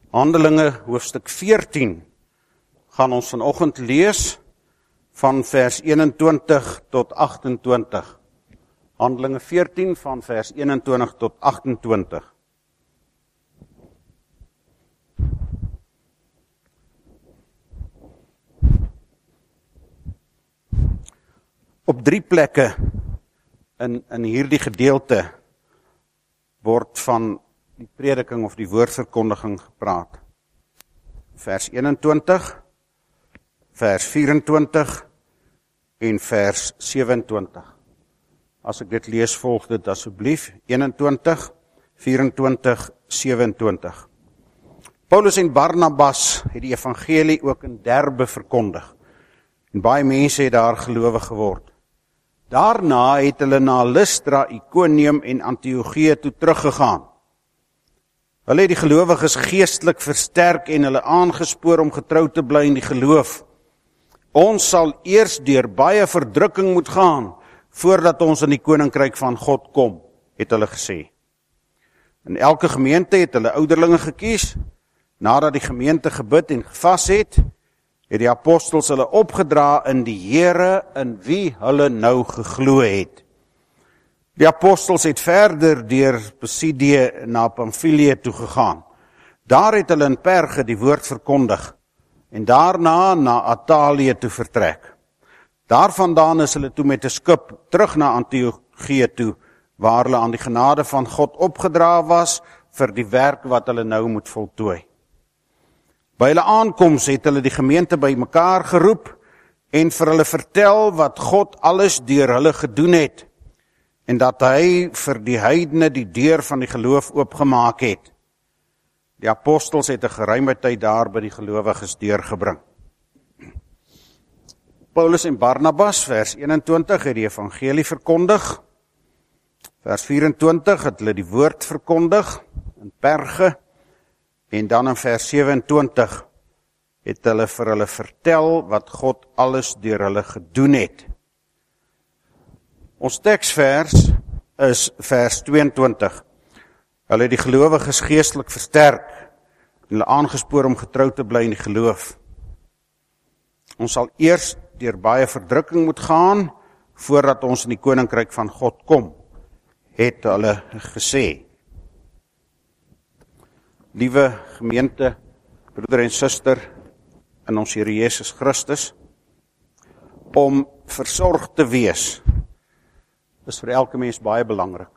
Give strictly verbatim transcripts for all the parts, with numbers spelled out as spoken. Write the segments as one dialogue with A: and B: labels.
A: Handelinge hoofstuk veertien gaan ons vanoggend lees van vers eenentwintig tot agtentwintig. Handelinge veertien van vers eenentwintig tot agtentwintig. Op drie plekke in, in hierdie gedeelte word van die prediking of die woordverkondiging gepraat. Vers eenentwintig, vers vyf-en-twintig en vers sewe-en-twintig. As ek dit lees, volg dit asseblief. eenentwintig, vyf-en-twintig, sewe-en-twintig. Paulus en Barnabas het die evangelie ook in Derbe verkondig. En baie mense het daar gelowig geword. Daarna het hulle na Lystra, Iconium en Antiochië toe teruggegaan. Hulle het die gelowiges geestelik versterk en hulle aangespoor om getrou te bly in die geloof. Ons sal eers deur baie verdrukking moet gaan, voordat ons in die koninkryk van God kom, het hulle gesê. In elke gemeente het hulle ouderlinge gekies. Nadat die gemeente gebid en gevas het, het die apostels hulle opgedra in die Here in wie hulle nou geglo het. Die apostels het verder deur Pisidie na Pamfilië toe gegaan. Daar het hulle in Perge die woord verkondig en daarna na Attalië toe vertrek. Daarvandaan is hulle toe met 'n skip terug na Antiochië toe, waar hulle aan die genade van God opgedra was vir die werk wat hulle nou moet voltooi. By hulle aankoms het hulle die gemeente by mekaar geroep en vir hulle vertel wat God alles deur hulle gedoen het en dat hy vir die heidene die deur van die geloof oopgemaak het. Die apostels het 'n geruime tyd daar by die gelowiges deurgebring. Paulus en Barnabas, vers eenentwintig, het die evangelie verkondig. Vers vyf-en-twintig het hulle die woord verkondig in Perge. En dan in vers sewe-en-twintig het hulle vir hulle vertel wat God alles deur hulle gedoen het. Ons teksvers is vers twee-en-twintig. Hulle het die gelowiges geestelik versterk en hulle aangespoor om getrou te bly in die geloof. Ons sal eers deur baie verdrukking moet gaan voordat ons in die koninkryk van God kom, het hulle gesê. Liewe gemeente, broeder en suster in ons Here Jesus Christus, om versorg te wees, is vir elke mens baie belangrik.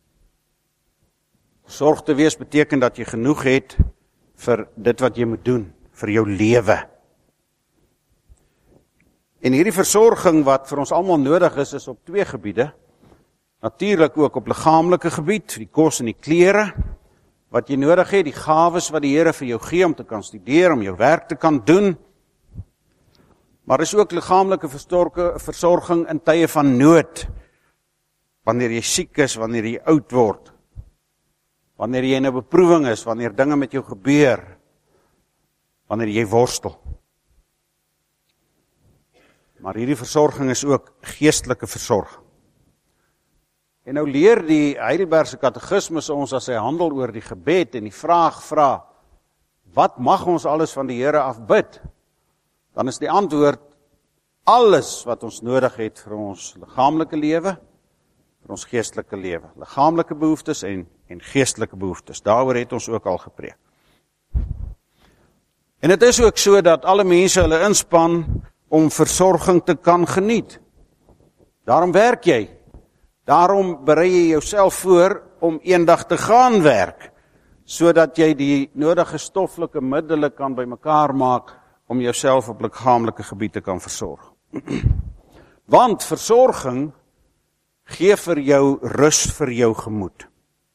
A: Versorg te wees beteken dat jy genoeg het vir dit wat jy moet doen, vir jou lewe. En hierdie versorging wat vir ons almal nodig is, is op twee gebiede. Natuurlik ook op liggaamlike gebied, die kos en die klere, wat jy nodig het, die gawes wat die Here vir jou gee om te kan studeer, om jou werk te kan doen. Maar is ook liggaamlike versorging in tye van nood, wanneer jy siek is, wanneer jy oud word, wanneer jy in 'n beproewing is, wanneer dinge met jou gebeur, wanneer jy worstel. Maar hierdie versorging is ook geestelike versorging. En nou leer die Heidelbergse Katekismus ons as hy handel oor die gebed en die vraag vra, wat mag ons alles van die Here af bid? Dan is die antwoord, alles wat ons nodig het vir ons liggaamlike lewe, vir ons geestelike lewe. Liggaamlike behoeftes en, en geestelike behoeftes. Daaroor het ons ook al gepreek. En het is ook so dat alle mense hulle inspan om versorging te kan geniet. Daarom werk jy. Daarom berei jy jouself voor om eendag te gaan werk, sodat jy die nodige stoffelike middele kan bymekaar maak om jouself op liggaamlike gebied te kan versorg. Want versorging gee vir jou rus vir jou gemoed.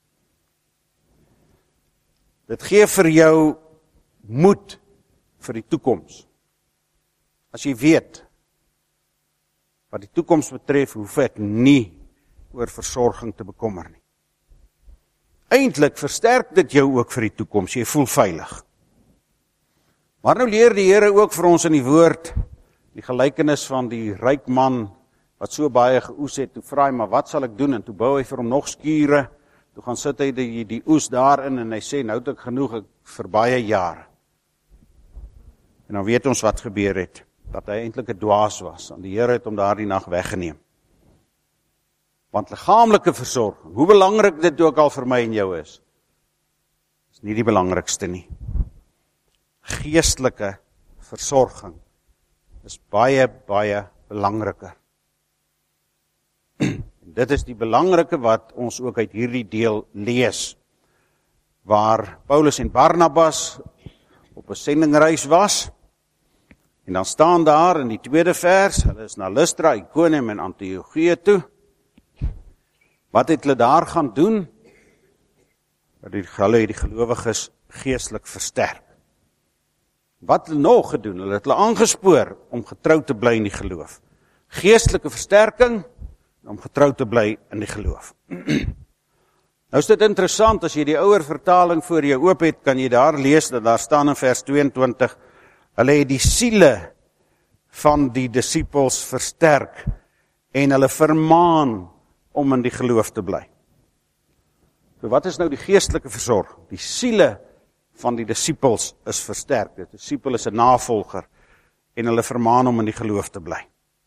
A: Dit gee vir jou moed vir die toekoms. As jy weet, wat die toekoms betref, hoef ek nie oor versorging te bekommer nie. Eintlik versterk dit jou ook vir die toekoms, jy voel veilig. Maar nou leer die Here ook vir ons in die woord, die gelykenis van die ryk man, wat so baie geoes het, toe vra hy, maar wat sal ek doen? En toe bou hy vir hom nog skure, toe gaan sit hy die, die oes daarin en hy sê, nou het ek genoeg ek, vir baie jare. En dan weet ons wat gebeur het, dat hy eintlik 'n dwaas was, en die Here het hom daardie nag weggeneem. Want liggaamlike versorging, hoe belangrik dit ook al vir my en jou is, is nie die belangrikste nie. Geestelike versorging is baie, baie belangriker. En dit is die belangrike wat ons ook uit hierdie deel lees, waar Paulus en Barnabas op 'n sendingreis was, en dan staan daar in die tweede vers, hulle is na Lystra, Iconium en Antiochië toe. Wat het hulle daar gaan doen? Dat die, hulle die gelowiges geestelik versterk. Wat het hulle nog gedoen? Hulle het hulle aangespoor om getrou te bly in die geloof. Geestelike versterking, om getrou te bly in die geloof. Nou is dit interessant, as jy die ouer vertaling voor jou oop het, kan jy daar lees, dat daar staan in vers tweeëntwintig, hulle het die siele van die disippels versterk, en hulle vermaan om in die geloof te bly. So wat is nou die geestelike versorging? Die siele van die disippels is versterk. Die disipel is 'n navolger, en hulle vermaan om in die geloof te bly.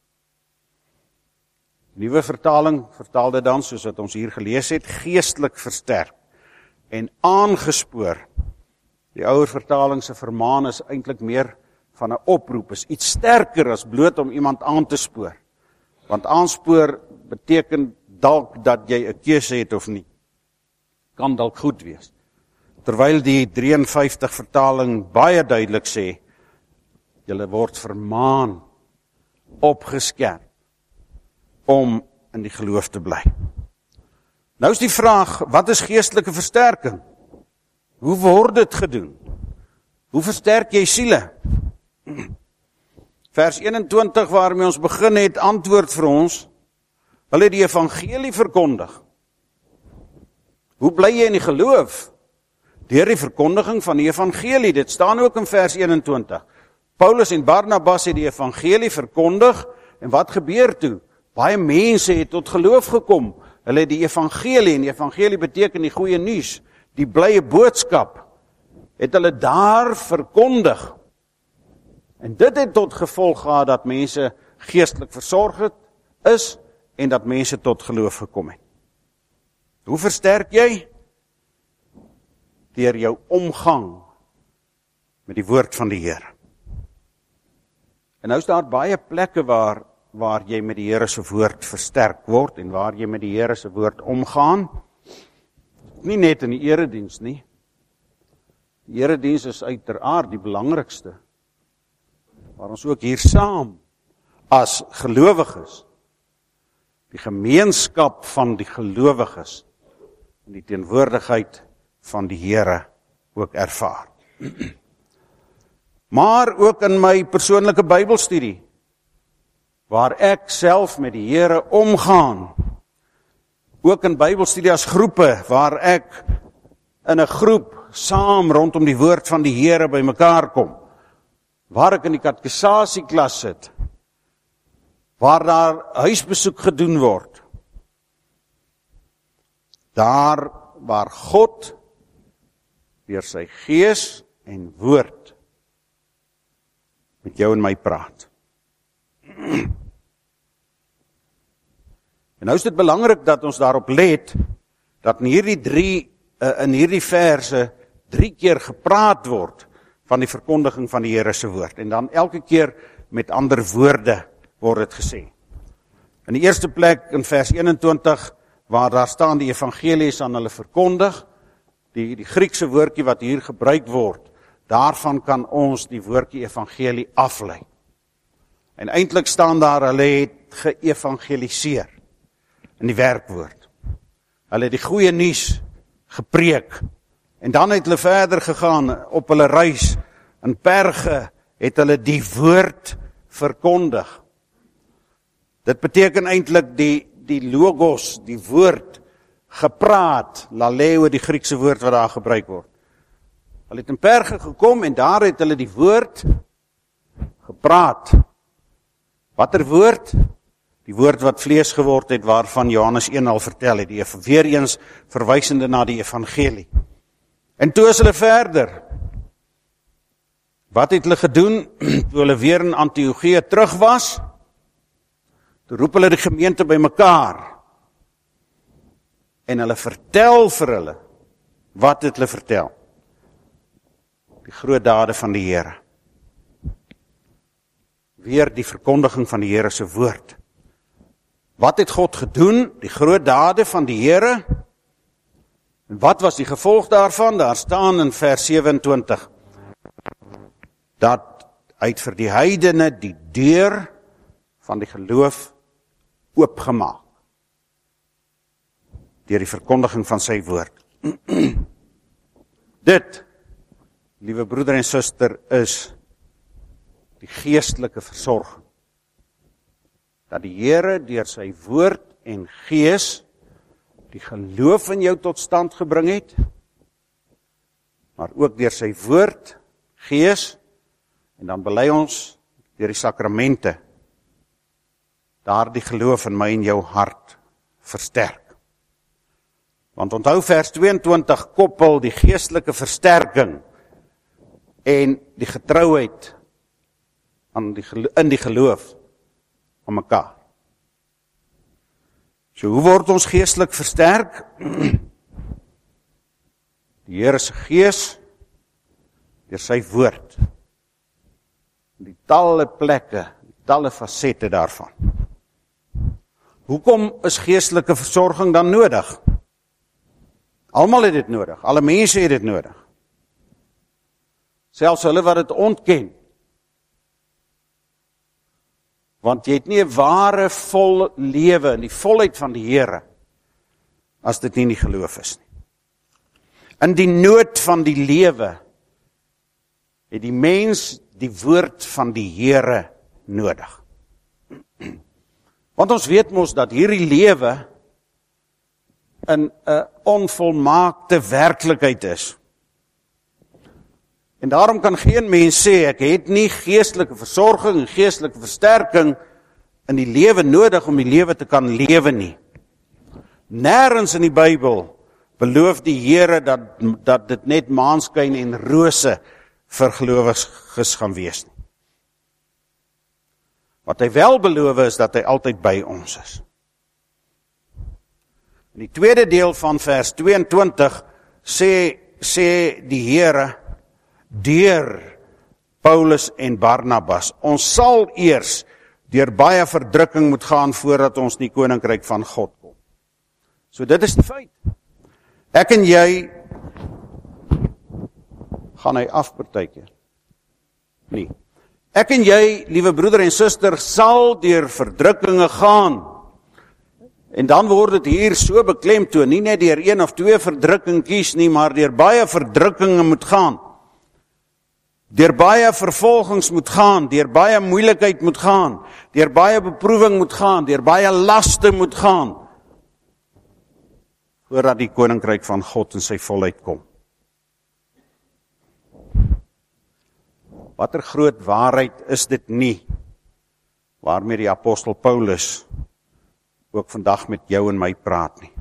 A: Nuwe vertaling vertaal dit dan, soos wat ons hier gelees het, geestelik versterk en aangespoor. Die ouer vertaling se vermaan is eintlik meer van 'n oproep, is iets sterker as bloot om iemand aan te spoor. Want aanspoor beteken dalk dat jy 'n keuse het of nie. Kan dalk goed wees. Terwyl die drieënvyftig vertaling baie duidelik sê, julle word vermaan, opgeskerp, om in die geloof te bly. Nou is die vraag, wat is geestelike versterking? Hoe word dit gedoen? Hoe versterk jy siele? Vers eenentwintig waarmee ons begin het, antwoord vir ons, hulle het die evangelie verkondig. Hoe bly jy in die geloof? Deur die verkondiging van die evangelie, dit staan ook in vers eenentwintig. Paulus en Barnabas het die evangelie verkondig, en wat gebeur toe? Baie mense het tot geloof gekom. Hulle het die evangelie, en die evangelie beteken die goeie nuus, die blye boodskap, het hulle daar verkondig. En dit het tot gevolg gehad dat mense geestelik versorg het is, en dat mense tot geloof gekom het. Hoe versterk jy? Deur jou omgang met die woord van die Here. En nou is daar baie plekke waar waar jy met die Here se woord versterk word, en waar jy met die Here se woord omgaan. Nie net in die erediens nie. Die erediens is uiteraard die belangrikste, waar ons ook hier saam, as gelowiges, die gemeenskap van die gelowiges, in die teenwoordigheid van die Here ook ervaar. Maar ook in my persoonlike Bybelstudie, waar ek self met die Here omgaan, ook in Bybelstudie as groepe, waar ek in 'n groep saam rondom die woord van die Here by mekaar kom, waar ek in die katekisasieklas sit, waar daar huisbesoek gedoen word, daar waar God deur sy gees en woord met jou en my praat. En nou is dit belangrik dat ons daarop let, dat in hierdie drie, in hierdie verse, drie keer gepraat word van die verkondiging van die Here se woord. En dan elke keer met ander woorde word dit gesê. In die eerste plek, in vers eenentwintig, waar daar staan die evangelie is aan hulle verkondig, die, die Griekse woordjie wat hier gebruik word, daarvan kan ons die woordjie evangelie aflei. En eintlik staan daar, hulle het geëvangeliseer, in die werkwoord. Hulle het die goeie nuus gepreek, en dan het hulle verder gegaan op hulle reis, in Perge het hulle die woord verkondig. Dit beteken eintlik die, die logos, die woord, gepraat, laleo, die Griekse woord wat daar gebruik word. Hulle het in Perge gekom, en daar het hulle die woord gepraat. Watter woord? Die woord wat vlees geword het, waarvan Johannes een al vertel het, die weer eens verwysende na die evangelie. En toe is hulle verder. Wat het hulle gedoen, toe hulle weer in Antiochia terug was? Toe roep hulle die gemeente by mekaar. En hulle vertel vir hulle, wat het hulle vertel? Die groot dade van die Here. Weer die verkondiging van die Here se woord. Wat het God gedoen? Die groot dade van die Here. En wat was die gevolg daarvan? Daar staan in vers sewe-en-twintig, dat uit vir die heidene die deur van die geloof oopgemaak. Deur die verkondiging van sy woord. Dit, liewe broeder en suster, is die geestelike versorging. Dat die Here deur sy woord en gees die geloof in jou tot stand gebring het, maar ook deur sy woord, gees, en dan bely ons deur die sakramente, daar die geloof in my en jou hart versterk. Want onthou vers twee-en-twintig koppel die geestelike versterking en die getrouheid aan die, in die geloof aan mekaar. So hoe word ons geestelik versterk? Die Here se gees deur sy woord. Die talle plekke, die talle fasette daarvan. Hoekom is geestelike versorging dan nodig? Almal het dit nodig, alle mense het dit nodig. Selfs hulle wat dit ontken. Want jy het nie 'n ware vol lewe in die volheid van die Here as dit nie in die geloof is nie. In die nood van die lewe het die mens die woord van die Here nodig. Want ons weet mos dat hierdie lewe in 'n onvolmaakte werklikheid is. En daarom kan geen mens sê, ek het nie geestelike versorging en geestelike versterking in die lewe nodig om die lewe te kan lewe nie. Nêrens in die Bybel beloof die Here dat, dat dit net maanskyn en rose vir gelowiges gaan wees nie. Wat hy wel beloof is dat hy altyd by ons is. In die tweede deel van vers twee-en-twintig sê, sê die Here deur Paulus en Barnabas, ons sal eers deur baie verdrukking moet gaan voordat ons in die koninkryk van God kom. So dit is die feit. Ek en jy gaan hy af partykeer. Nee. Ek en jy, liewe broeder en suster, sal deur verdrukkinge gaan. En dan word dit hier so beklemtoon, nie net deur een of twee verdrukking kies nie, maar deur baie verdrukkinge moet gaan. Deur baie vervolgings moet gaan, deur baie moeilikheid moet gaan, deur baie beproewing moet gaan, deur baie laste moet gaan, voordat die koninkryk van God in sy volheid kom. Watter groot waarheid is dit nie, waarmee die apostel Paulus ook vandag met jou en my praat nie.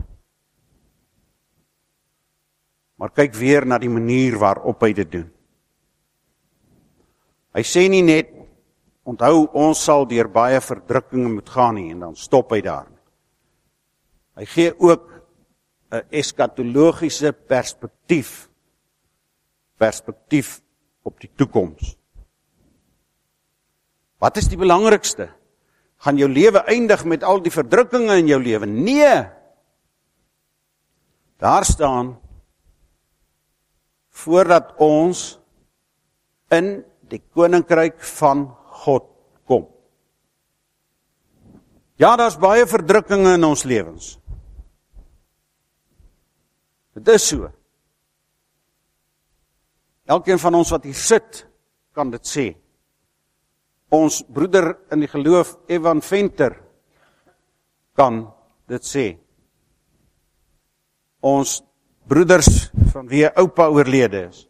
A: Maar kyk weer na die manier waarop hy dit doen. Hy sê nie net, onthou ons sal deur baie verdrukkinge moet gaan nie, en dan stop hy daar. Hy gee ook 'n eskatologiese perspektief, perspektief op die toekoms. Wat is die belangrikste? Gaan jou lewe eindig met al die verdrukkinge in jou lewe? Nee! Daar staan, voordat ons in die koninkryk van God kom. Ja, daar's baie verdrukkinge in ons lewens. Dit is so. Elkeen van ons wat hier sit, kan dit sê. Ons broeder in die geloof, Evan Venter, kan dit sê. Ons broeders van wie oupa oorlede is,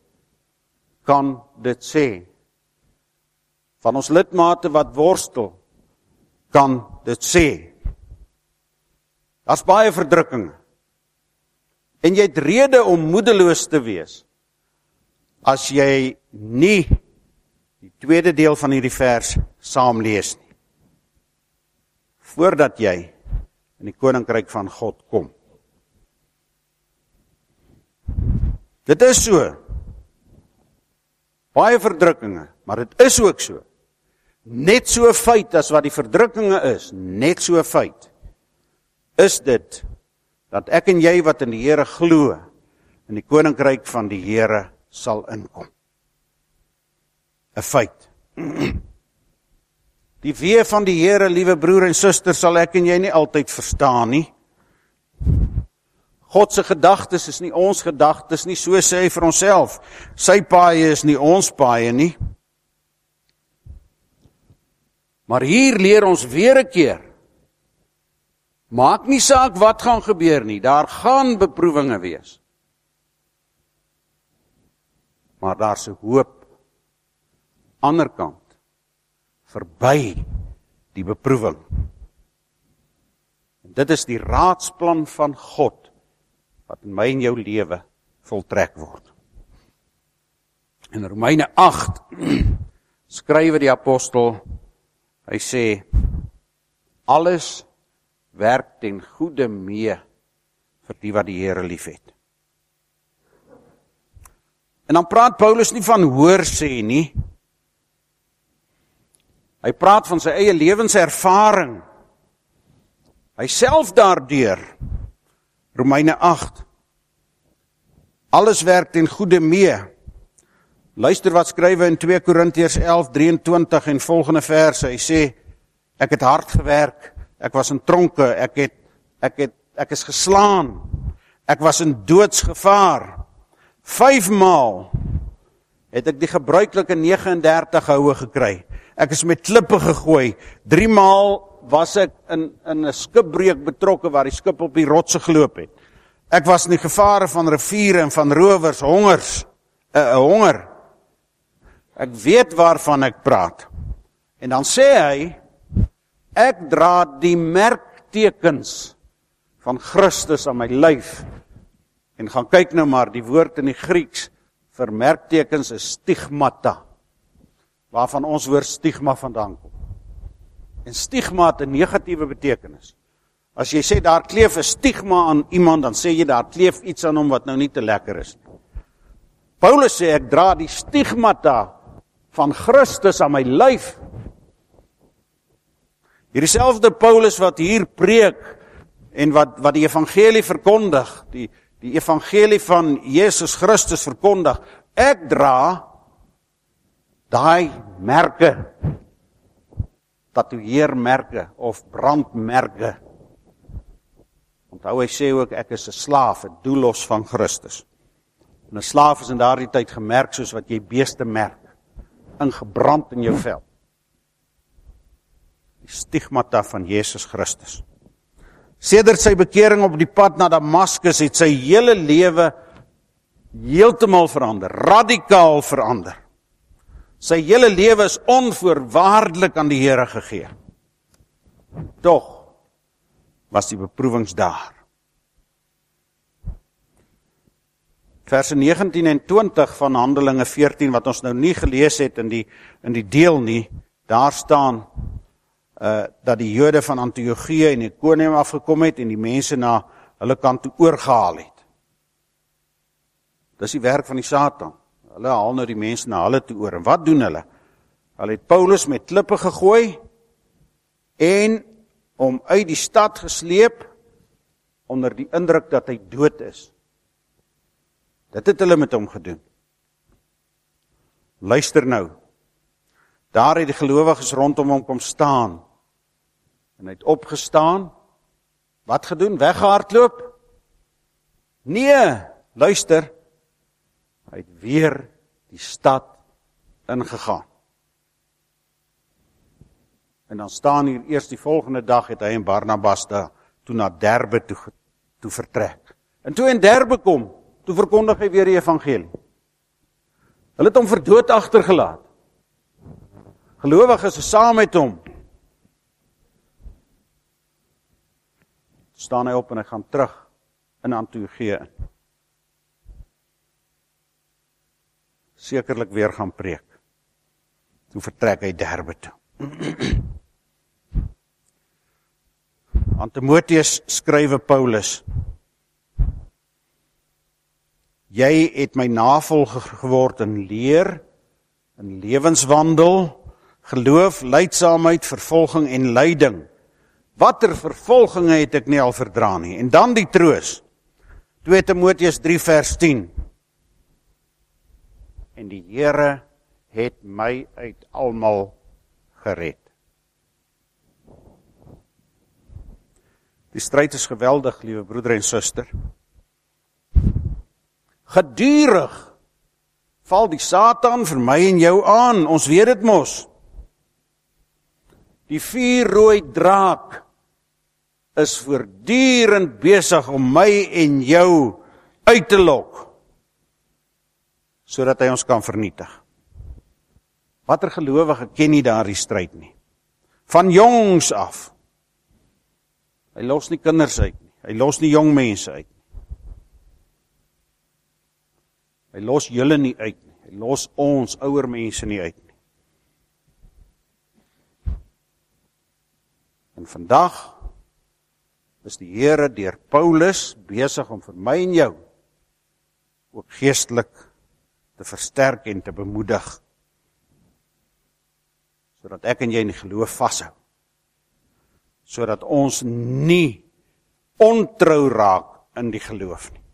A: kan dit sê. Van ons lidmate wat worstel kan dit sê. Daar's baie verdrukkinge. En jy het rede om moedeloos te wees, as jy nie die tweede deel van hierdie vers saam lees nie. Voordat jy in die koninkryk van God kom. Dit is so. Baie verdrukkinge, maar dit is ook so. Net so 'n feit as wat die verdrukkinge is, net so 'n feit, is dit, dat ek en jy wat in die Here glo, in die koninkryk van die Here sal inkom. 'n Feit. Die weë van die Here, liewe broer en suster, sal ek en jy nie altyd verstaan nie. God se gedagtes is nie ons gedagtes nie, so sê hy vir onsself. Sy paaie is nie ons paaie nie. Maar hier leer ons weer 'n keer, maak nie saak wat gaan gebeur nie, daar gaan beproewinge wees. Maar daar's 'n hoop, ander kant, verby die beproewing. En dit is die raadsplan van God, wat in my en jou lewe voltrek word. In Romeine agt skryf die apostel, hy sê, alles werk ten goeie mee vir die wat die Here liefhet. En dan praat Paulus nie van hoorsê nie. Hy praat van sy eie lewenservaring. Hy self daardeur, Romeine agt. Alles werk ten goeie mee. Luister wat skryf hy in twee Korintiërs elf drieëntwintig en volgende verse. Hy sê, ek het hard gewerk, ek was in tronke, ek het, ek het, ek is geslaan, ek was in doodsgevaar. Vyfmaal het ek die gebruikelike nege en dertig houe gekry. Ek is met klippe gegooi. Driemaal was ek in, in 'n skipbreuk betrokke waar die skip op die rotse geloop het. Ek was in die gevare van riviere en van rowers, hongers, uh, honger. Ek weet waarvan ek praat. En dan sê hy, ek dra die merktekens van Christus aan my lyf. En gaan kyk nou maar, die woord in die Grieks vir merktekens is stigmata, waarvan ons woord stigma vandaan kom. En stigma het 'n negatiewe betekenis. As jy sê daar kleef 'n stigma aan iemand, dan sê jy daar kleef iets aan hom wat nou nie te lekker is nie. Paulus sê ek dra die stigmata van Christus aan my lyf. Hierdie selfde Paulus wat hier preek en wat wat die evangelie verkondig, die die evangelie van Jesus Christus verkondig, ek dra daai merke, tatoeëermerke of brandmerke. Onthou hy sê ook ek is 'n slaaf, 'n doelos van Christus. En 'n slaaf is in daardie tyd gemerk soos wat jy beeste merk, ingebrand in jou vel. Die stigmata van Jesus Christus. Sedert sy bekering op die pad na Damaskus het sy hele lewe heeltemal verander, radikaal verander. Sy hele lewe is onvoorwaardelik aan die Here gegee. Tog was die beproewings daar. Verse negentien en twintig van Handelinge veertien, wat ons nou nie gelees het in die, in die deel nie, daar staan uh, dat die Jode van Antiochië en Ikonium afgekom het en die mense na hulle kant toe oorgehaal het. Dis die werk van die Satan. Hulle haal nou die mense na hulle toe oor. En wat doen hulle? Hulle het Paulus met klippe gegooi en om uit die stad gesleep onder die indruk dat hy dood is. Dit het hulle met hom gedoen. Luister nou. Daar het die gelowiges rondom hom kom staan. En hy het opgestaan. Wat gedoen? Weggehardloop? Nee, luister. Hy het weer die stad ingegaan. En dan staan hier eers die volgende dag het hy en Barnabas daar toe na Derbe toe, toe vertrek. En toe in Derbe kom, toe verkondig hy weer die evangelie. Hulle het hom vir dood agtergelaat. Gelowiges is saam met hom. staan hy op en hy gaan terug in Antiochië in. Sekerlik weer gaan preek. Toe vertrek hy Derbe toe. Aan Timoteus skrywe Paulus: Jy het my navolger geword in leer, in lewenswandel, geloof, lydsaamheid, vervolging en lyding. Watter vervolginge het ek nie al verdra nie. En dan die troos. twee Timoteus drie vers tien. En die Here het my uit almal gered. Die stryd is geweldig, liewe broeder en suster. Gedurig val die Satan vir my en jou aan, ons weet dit mos. Die vuurrooi draak is voortdurend besig om my en jou uit te lok, sodat hy ons kan vernietig. Watter gelowige ken nie daardie stryd nie? Van jongs af. Hy los nie kinders uit nie. Hy los nie jong mense uit nie. Hy los julle nie uit nie. Hy los ons ouer mense nie uit nie. En vandag is die Here deur Paulus besig om vir my en jou ook geestelik te versterk en te bemoedig, sodat ek en jy in die geloof vashou, sodat ons nie ontrou raak in die geloof nie.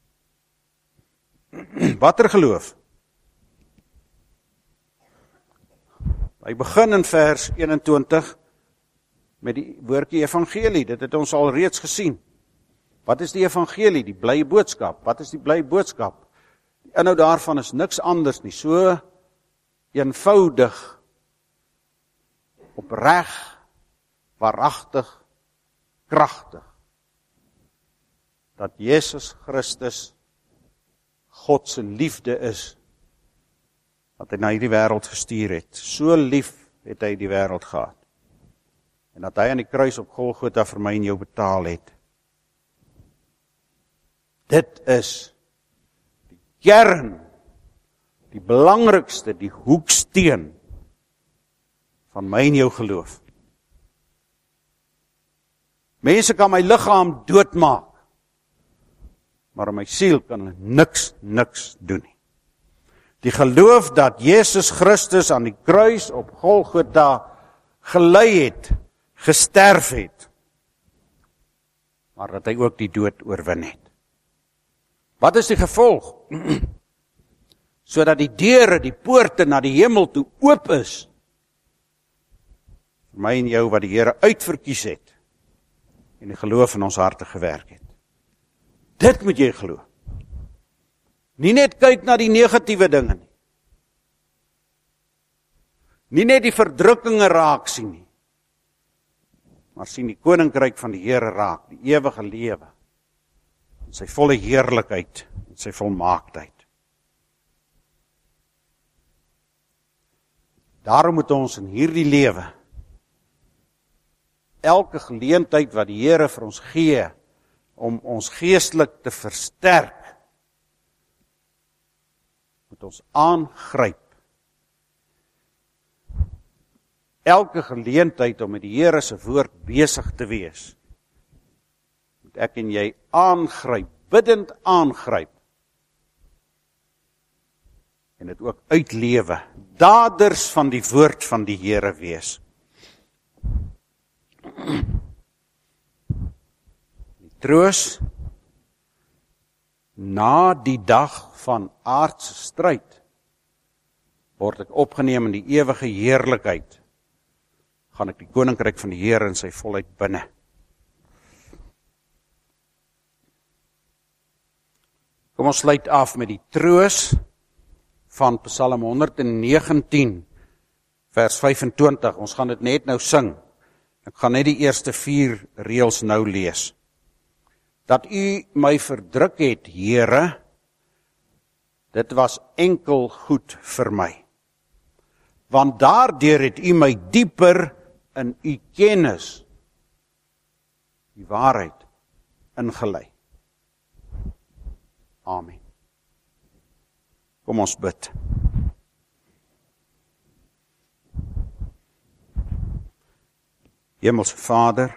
A: Watter geloof? Hy begin in vers eenentwintig met die woordjie evangelie. Dit het ons al reeds gesien. Wat is die evangelie? Die blye boodskap. Wat is die blye boodskap? Die inhoud daarvan is niks anders nie. So eenvoudig, opreg, waaragtig, kragtig, dat Jesus Christus God se liefde is, wat hy na hierdie wêreld gestuur het. So lief het hy die wêreld gehad. En dat hy aan die kruis op Golgotha vir my en jou betaal het. Dit is die kern, die belangrikste, die hoeksteen van my en jou geloof. Mense kan my liggaam doodmaak, maar in my siel kan hulle niks, niks doen nie. Die geloof dat Jesus Christus aan die kruis op Golgotha gelei het, gesterf het, maar dat hy ook die dood oorwin het. Wat is die gevolg? Sodat die deure, die poorte na die hemel toe oop is, vir my en jou wat die Here uitverkies het, en die geloof in ons harte gewerk het. Dit moet jy glo. Nie net kyk na die negatiewe dinge nie. Nie net die verdrukkinge raak sien nie, maar sien die koninkryk van die Here raak, die ewige lewe, en sy volle heerlikheid, en sy volmaaktheid. Daarom moet ons in hierdie lewe, elke geleentheid wat die Here vir ons gee, om ons geestelik te versterk, moet ons aangryp. Elke geleentheid om met die Here se woord besig te wees, moet ek en jy aangryp, bidend aangryp, en dit ook uitlewe, daders van die woord van die Here wees. Die troos na die dag van aardse stryd word ek opgeneem in die ewige heerlikheid, gaan ek die koninkryk van die Here in sy volheid binne. Kom ons sluit af met die troos van Psalm honderdnegentien, vers vyfentwintig. Ons gaan dit net nou sing. Ek gaan net die eerste vier reëls nou lees. Dat u my verdruk het, Here, dit was enkel goed vir my. Want daardeur het u my dieper in u kennis, die waarheid, ingelei. Amen. Kom ons bid. Hemelse Vader,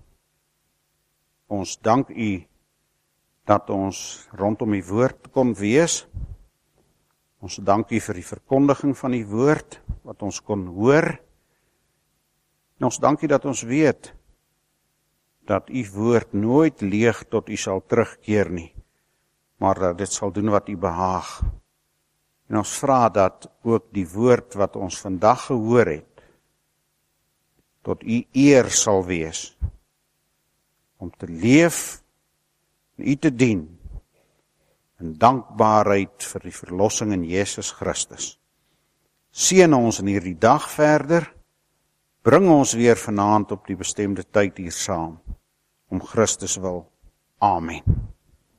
A: ons dank U dat ons rondom U woord kon wees. Ons dank U vir die verkondiging van U woord, wat ons kon hoor. En ons dank U dat ons weet, dat U woord nooit leeg tot U sal terugkeer nie, maar dat dit sal doen wat U behaag. En ons vra dat ook die woord wat ons vandag gehoor het, tot U eer sal wees, om te leef en U te dien, in dankbaarheid vir die verlossing in Jesus Christus. Seën ons in hierdie dag verder, bring ons weer vanaand op die bestemde tyd hier saam, om Christus wil. Amen.